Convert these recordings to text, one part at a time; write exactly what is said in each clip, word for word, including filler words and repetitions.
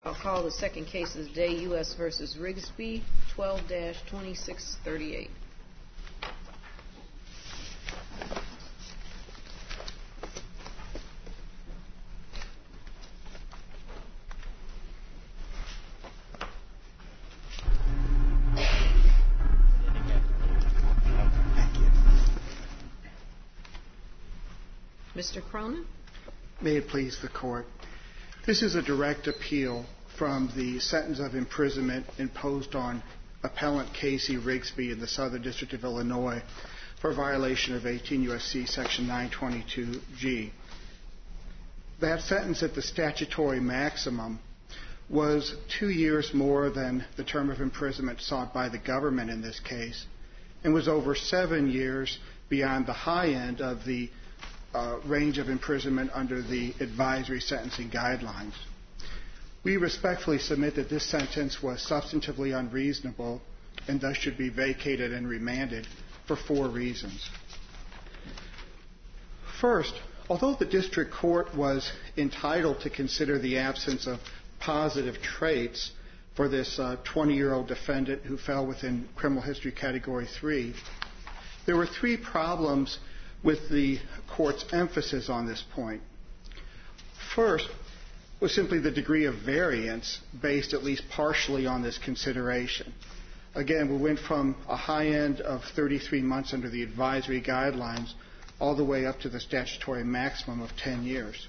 I'll call the second case of the day, U S v. Rigsby, twelve dash twenty-six thirty-eight. Mister Cronin? May it please the Court. This is a direct appeal from the sentence of imprisonment imposed on appellant Casey Rigsby in the Southern District of Illinois for violation of eighteen U S C Section nine twenty-two G. That sentence at the statutory maximum was two years more than the term of imprisonment sought by the government in this case, and was over seven years beyond the high end of the uh, range of imprisonment under the advisory sentencing guidelines. We respectfully submit that this sentence was substantively unreasonable and thus should be vacated and remanded for four reasons. First, although the district court was entitled to consider the absence of positive traits for this uh, twenty-year-old defendant who fell within criminal history category three, there were three problems with the court's emphasis on this point. First was simply the degree of variance based at least partially on this consideration. Again, we went from a high end of thirty-three months under the advisory guidelines all the way up to the statutory maximum of ten years.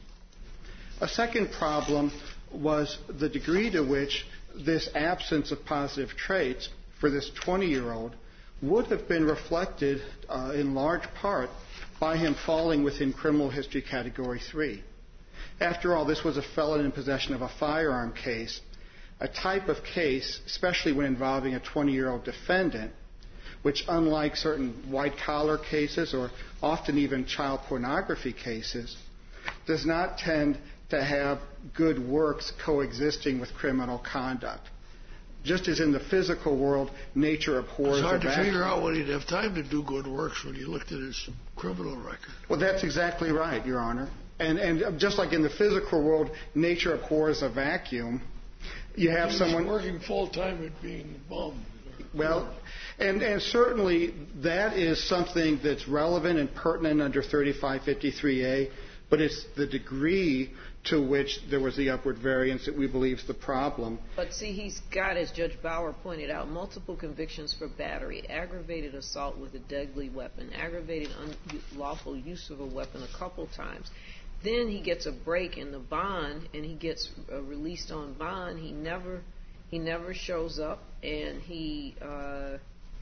A second problem was the degree to which this absence of positive traits for this twenty-year-old would have been reflected uh, in large part by him falling within criminal history category three. After all, this was a felon in possession of a firearm case, a type of case, especially when involving a twenty-year-old defendant, which, unlike certain white-collar cases or often even child pornography cases, does not tend to have good works coexisting with criminal conduct. Just as in the physical world, nature abhors. It's hard to figure out when he'd have time to do good works when you looked at his criminal record. Well, that's exactly right, Your Honor. And, and just like in the physical world, nature abhors a vacuum. You have he someone was working full time at being bummed. Well, and, and certainly that is something that's relevant and pertinent under thirty-five fifty-three A, but it's the degree to which there was the upward variance that we believe is the problem. But see, he's got, as Judge Bauer pointed out, multiple convictions for battery, aggravated assault with a deadly weapon, aggravated unlawful use of a weapon a couple times. Then he gets a break in the bond, and he gets uh, released on bond. He never, he never shows up, and he, uh, I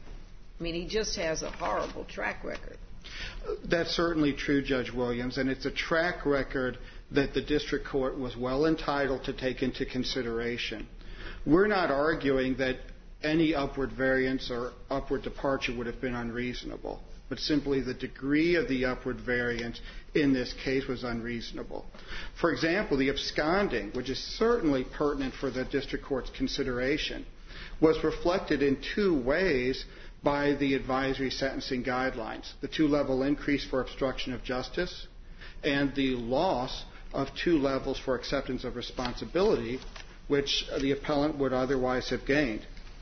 mean, he just has a horrible track record. That's certainly true, Judge Williams, and it's a track record that the district court was well entitled to take into consideration. We're not arguing that any upward variance or upward departure would have been unreasonable, but simply the degree of the upward variance in this case was unreasonable. For example, the absconding, which is certainly pertinent for the district court's consideration, was reflected in two ways by the advisory sentencing guidelines: the two-level increase for obstruction of justice and the loss of two levels for acceptance of responsibility, which the appellant would otherwise have gained.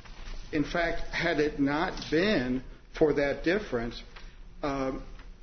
In fact, had it not been for that difference, um,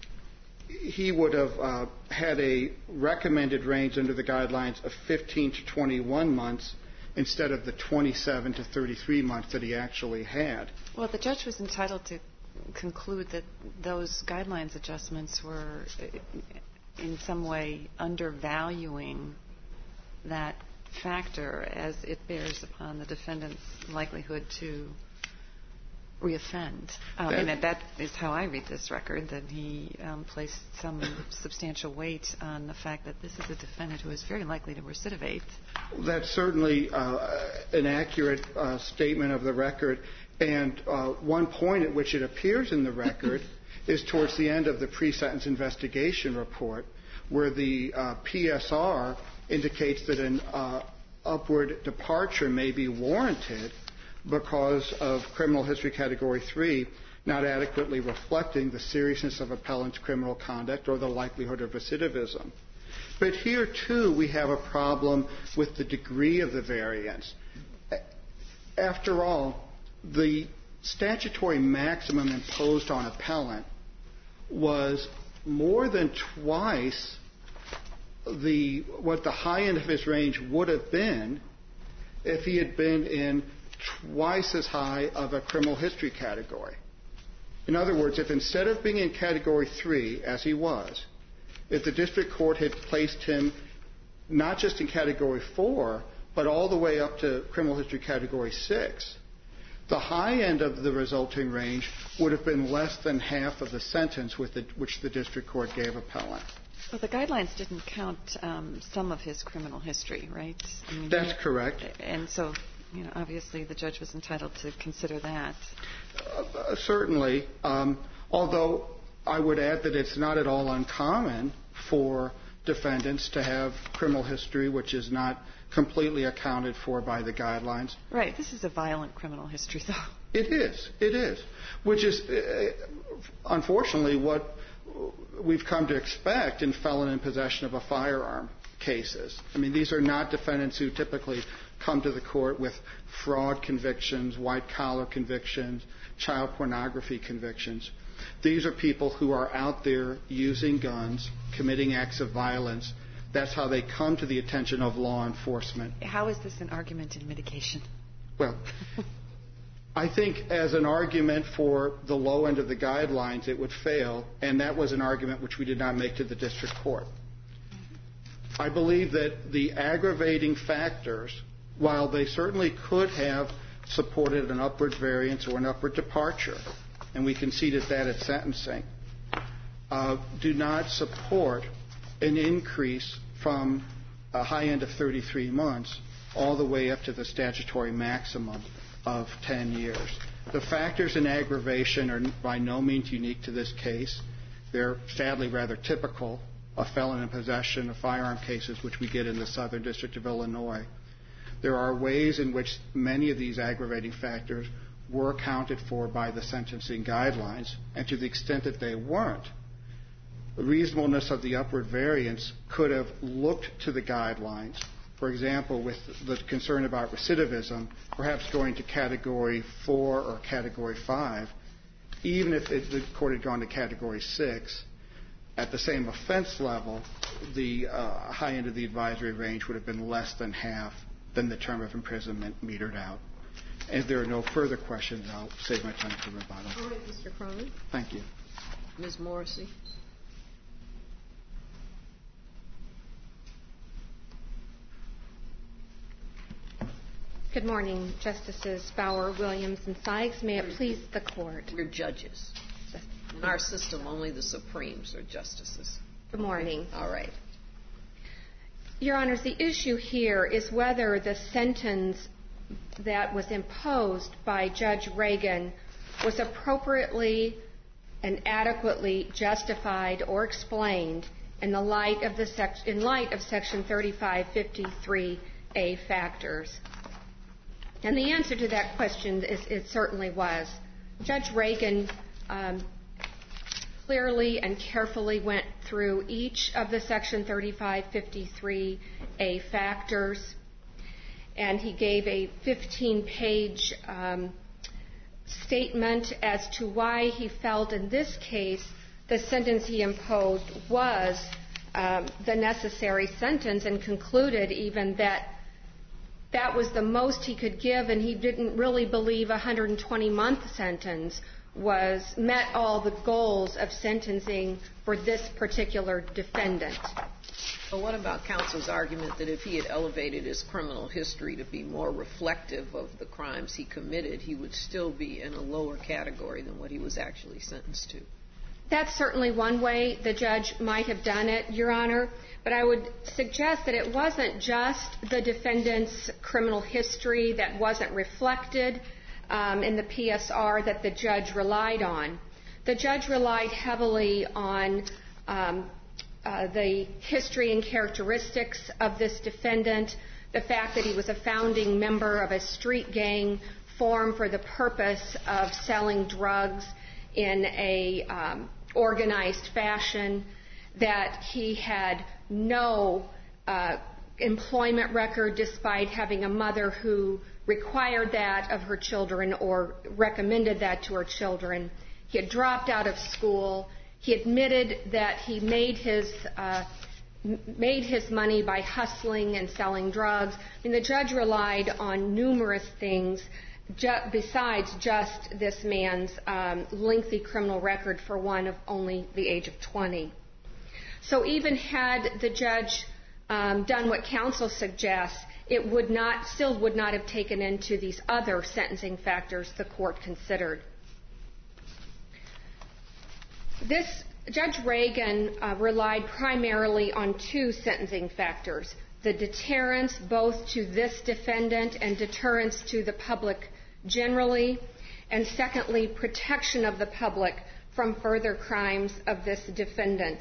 he would have uh, had a recommended range under the guidelines of fifteen to twenty-one months instead of the twenty-seven to thirty-three months that he actually had. Well, the judge was entitled to conclude that those guidelines adjustments were in some way undervaluing that factor as it bears upon the defendant's likelihood to reoffend. Um, and that, that is how I read this record, that he um, placed some substantial weight on the fact that this is a defendant who is very likely to recidivate. That's certainly uh, an accurate uh, statement of the record. And uh, one point at which it appears in the record is towards the end of the pre-sentence investigation report, where the uh, P S R indicates that an uh, upward departure may be warranted because of criminal history category three not adequately reflecting the seriousness of appellant's criminal conduct or the likelihood of recidivism. But here, too, we have a problem with the degree of the variance. After all, the statutory maximum imposed on appellant was more than twice the what the high end of his range would have been if he had been in twice as high of a criminal history category. In other words, if instead of being in Category three, as he was, if the district court had placed him not just in Category four, but all the way up to criminal history Category six, the high end of the resulting range would have been less than half of the sentence with the, which the district court gave appellant. Well, the guidelines didn't count um, some of his criminal history, right? I mean, That's correct. And so, you know, obviously the judge was entitled to consider that. Uh, certainly, um, although I would add that it's not at all uncommon for defendants to have criminal history which is not completely accounted for by the guidelines. Right. This is a violent criminal history, though. It is. It is. Which is, uh, unfortunately, what we've come to expect in felon in possession of a firearm cases. I mean, these are not defendants who typically come to the court with fraud convictions, white-collar convictions, child pornography convictions. These are people who are out there using guns, committing acts of violence. That's how they come to the attention of law enforcement. How is this an argument in mitigation? Well, I think as an argument for the low end of the guidelines, it would fail, and that was an argument which we did not make to the district court. I believe that the aggravating factors, while they certainly could have supported an upward variance or an upward departure, and we conceded that at sentencing, uh, do not support an increase from a high end of thirty-three months all the way up to the statutory maximum of ten years. The factors in aggravation are by no means unique to this case. They're sadly rather typical of felon in possession of firearm cases which we get in the Southern District of Illinois. There are ways in which many of these aggravating factors were accounted for by the sentencing guidelines, and to the extent that they weren't, the reasonableness of the upward variance could have looked to the guidelines. For example, with the concern about recidivism, perhaps going to Category four or Category five, even if it, the court had gone to Category six, at the same offense level, the uh, high end of the advisory range would have been less than half than the term of imprisonment metered out. And if there are no further questions, I'll save my time for rebuttal. All right, Mister Cronin. Thank you. Miz Morrissey. Good morning, Justices Bauer, Williams, and Sykes. May it please the Court. We're judges. In our system, only the Supremes are justices. Good morning. All right. Your Honors, the issue here is whether the sentence that was imposed by Judge Reagan was appropriately and adequately justified or explained in the light of the sec- in light of Section thirty-five fifty-three A factors. And the answer to that question is it certainly was. Judge Reagan um, clearly and carefully went through each of the Section thirty-five fifty-three A factors, and he gave a fifteen-page um, statement as to why he felt in this case the sentence he imposed was um, the necessary sentence, and concluded even that that was the most he could give, and he didn't really believe a one hundred twenty month sentence was met all the goals of sentencing for this particular defendant. Well, what about counsel's argument that if he had elevated his criminal history to be more reflective of the crimes he committed, he would still be in a lower category than what he was actually sentenced to? That's certainly one way the judge might have done it, Your Honor. But I would suggest that it wasn't just the defendant's criminal history that wasn't reflected um, in the P S R that the judge relied on. The judge relied heavily on um, uh, the history and characteristics of this defendant, the fact that he was a founding member of a street gang formed for the purpose of selling drugs in a um, organized fashion, that he had no uh, employment record despite having a mother who required that of her children or recommended that to her children. He had dropped out of school. He admitted that he made his uh, made his money by hustling and selling drugs. I mean, the judge relied on numerous things ju- besides just this man's um, lengthy criminal record for one of only the age of twenty. So even had the judge um, done what counsel suggests, it would not, still would not have taken into these other sentencing factors the court considered. This Judge Reagan uh, relied primarily on two sentencing factors: the deterrence both to this defendant and deterrence to the public generally, and secondly, protection of the public from further crimes of this defendant.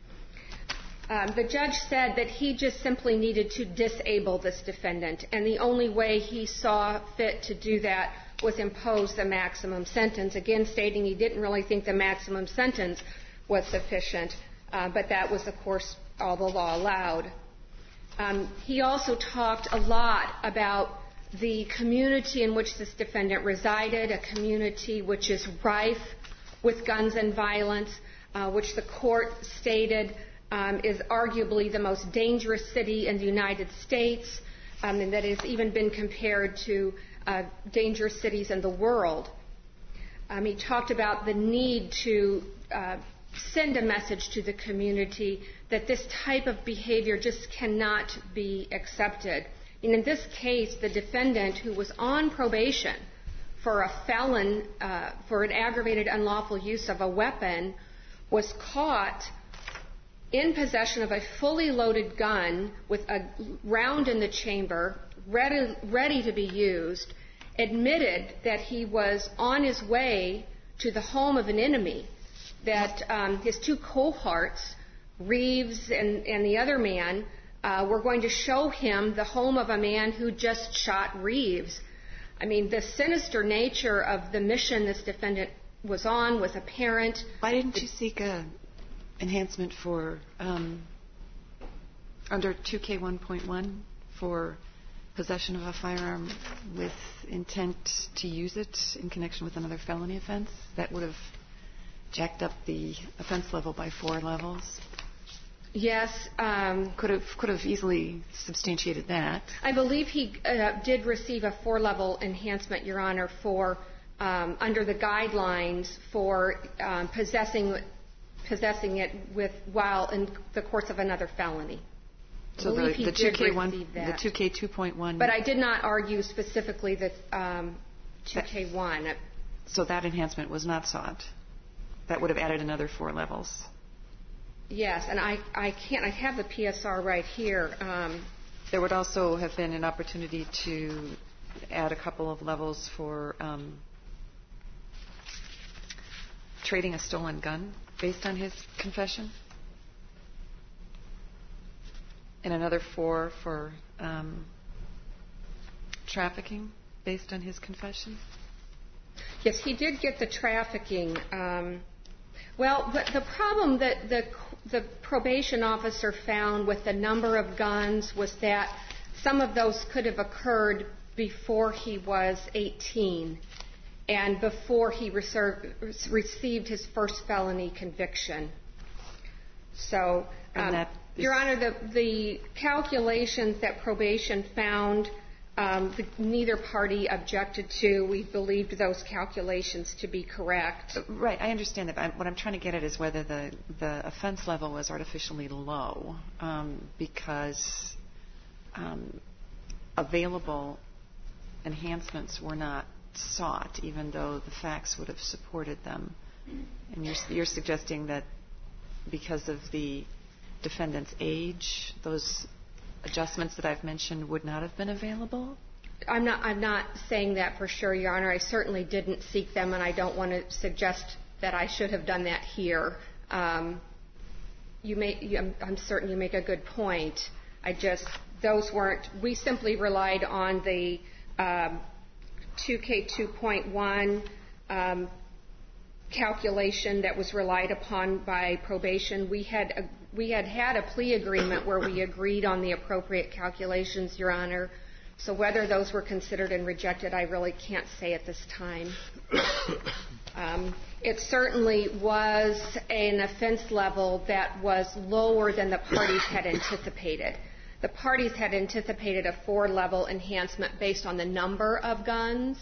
Um, the judge said that he just simply needed to disable this defendant, and the only way he saw fit to do that was impose the maximum sentence, again stating he didn't really think the maximum sentence was sufficient, uh, but that was, of course, all the law allowed. Um, he also talked a lot about the community in which this defendant resided, a community which is rife with guns and violence, uh, which the court stated um, is arguably the most dangerous city in the United States, um, and that has even been compared to uh, dangerous cities in the world. Um, he talked about the need to uh, send a message to the community that this type of behavior just cannot be accepted. And in this case, the defendant, who was on probation for a felon, uh, for an aggravated unlawful use of a weapon, was caught in possession of a fully loaded gun with a round in the chamber, ready, ready to be used, admitted that he was on his way to the home of an enemy, that um, his two cohorts, Reeves and, and the other man, uh, were going to show him the home of a man who just shot Reeves. I mean, the sinister nature of the mission this defendant was on was apparent. Why didn't you seek a enhancement for um, under two K one point one for possession of a firearm with intent to use it in connection with another felony offense? That would have jacked up the offense level by four levels. Yes. Um, could have could have easily substantiated that. I believe he uh, did receive a four-level enhancement, Your Honor, for um, under the guidelines for um, possessing possessing it with while in the course of another felony. So I the, the two K one, the two K two point one. But I did not argue specifically that um, two K one. So that enhancement was not sought. That would have added another four levels. Yes, and I, I can't. I have the P S R right here. Um, there would also have been an opportunity to add a couple of levels for um, trading a stolen gun based on his confession, and another four for um, trafficking based on his confession. Yes, he did get the trafficking. Um, well, but the problem that the the probation officer found with the number of guns was that some of those could have occurred before he was eighteen and before he reserved, received his first felony conviction. So, um, Your Honor, the, the calculations that probation found, um, the, neither party objected to. We believed those calculations to be correct. Right, I understand that. But what I'm trying to get at is whether the, the offense level was artificially low um, because um, available enhancements were not sought, even though the facts would have supported them. And you're, you're suggesting that because of the defendant's age, those adjustments that I've mentioned would not have been available? I'm not, I'm not saying that for sure, Your Honor. I certainly didn't seek them, and I don't want to suggest that I should have done that here. Um, you may, you, I'm, I'm certain you make a good point. I just, those weren't, we simply relied on the um, two K two point one um, calculation that was relied upon by probation. We had we had had a plea agreement where we agreed on the appropriate calculations, Your Honor. So whether those were considered and rejected, I really can't say at this time. Um, it certainly was an offense level that was lower than the parties had anticipated. The parties had anticipated a four-level enhancement based on the number of guns.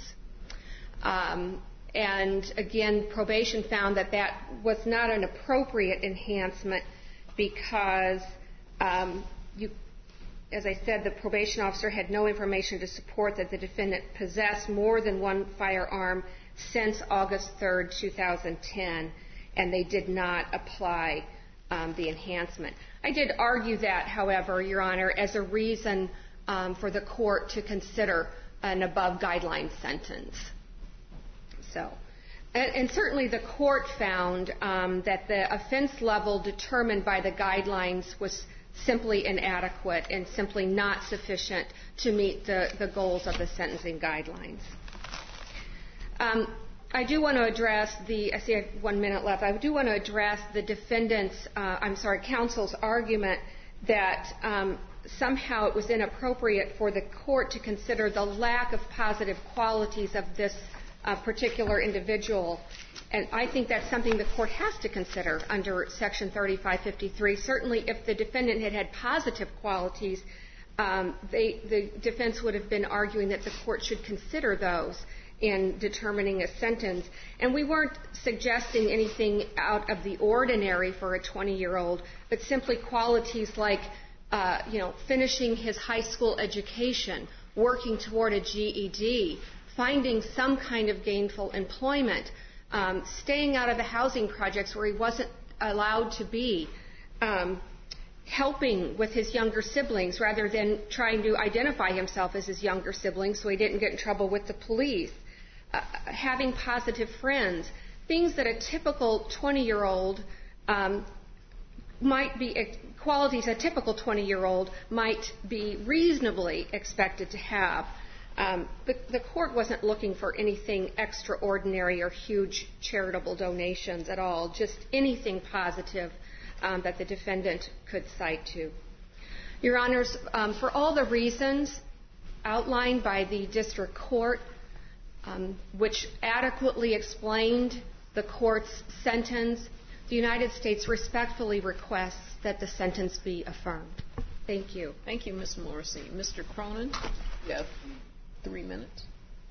Um, and again, probation found that that was not an appropriate enhancement because, um, you, as I said, the probation officer had no information to support that the defendant possessed more than one firearm since August third, two thousand ten, and they did not apply um, the enhancement. I did argue that, however, Your Honor, as a reason um, for the court to consider an above-guideline sentence. So, and, and certainly the court found um, that the offense level determined by the guidelines was simply inadequate and simply not sufficient to meet the, the goals of the sentencing guidelines. Um, I do want to address the, I see I have one minute left, I do want to address the defendant's, uh, I'm sorry, counsel's argument that um, somehow it was inappropriate for the court to consider the lack of positive qualities of this uh, particular individual. And I think that's something the court has to consider under Section thirty-five fifty-three. Certainly if the defendant had had positive qualities, um, they, the defense would have been arguing that the court should consider those in determining a sentence. And we weren't suggesting anything out of the ordinary for a twenty-year-old, but simply qualities like, uh, you know, finishing his high school education, working toward a G E D, finding some kind of gainful employment, um, staying out of the housing projects where he wasn't allowed to be, um, helping with his younger siblings rather than trying to identify himself as his younger siblings so he didn't get in trouble with the police. Uh, having positive friends, things that a typical twenty-year-old um, might be, uh, qualities a typical twenty-year-old might be reasonably expected to have. Um, the, the court wasn't looking for anything extraordinary or huge charitable donations at all, just anything positive um, that the defendant could cite to. Your Honors, um, for all the reasons outlined by the district court, Um, which adequately explained the court's sentence, the United States respectfully requests that the sentence be affirmed. Thank you. Thank you, Miz Morrissey. Mister Cronin, you have three minutes.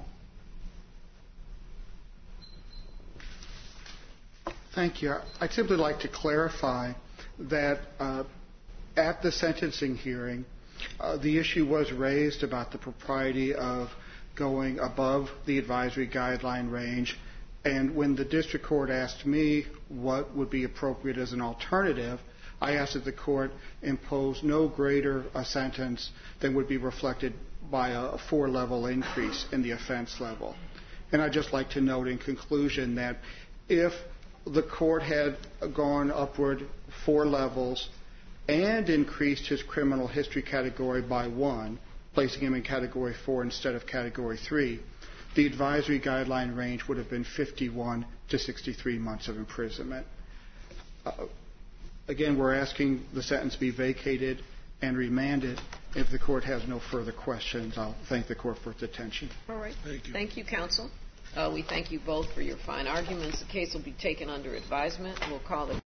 Thank you. I'd simply like to clarify that uh, at the sentencing hearing, uh, the issue was raised about the propriety of going above the advisory guideline range. And when the district court asked me what would be appropriate as an alternative, I asked that the court impose no greater a sentence than would be reflected by a four-level increase in the offense level. And I'd just like to note in conclusion that if the court had gone upward four levels and increased his criminal history category by one, placing him in Category four instead of Category three, the advisory guideline range would have been fifty-one to sixty-three months of imprisonment. Uh, again, we're asking the sentence be vacated and remanded. If the court has no further questions, I'll thank the court for its attention. All right. Thank you. Thank you, counsel. Uh, we thank you both for your fine arguments. The case will be taken under advisement. We'll call the